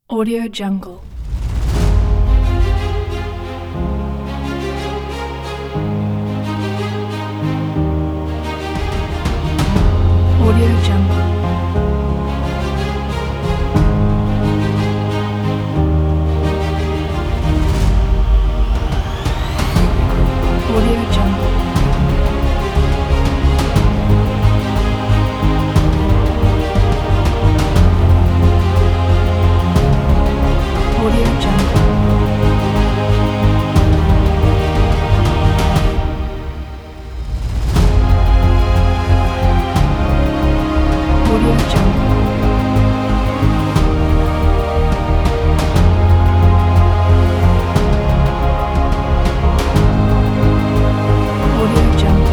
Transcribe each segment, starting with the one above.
Audio Jungle. Audio Jungle. Audio Jungle. Audio Jungle. Audio Jungle. Audio Jungle.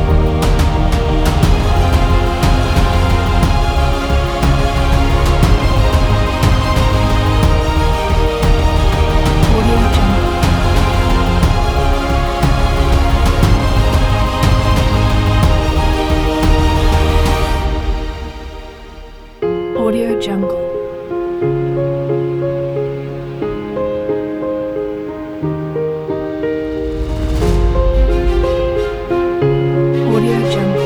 Audio Jungle. Audio Jungle. Audio Jungle.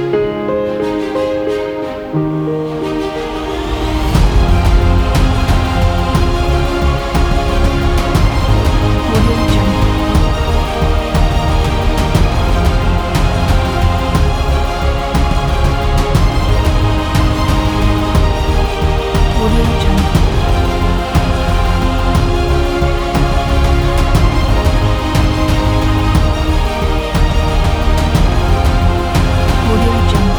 Audio Jungle. Audio Jungle. Audio Jungle.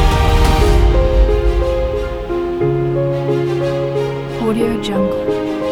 Audio Jungle.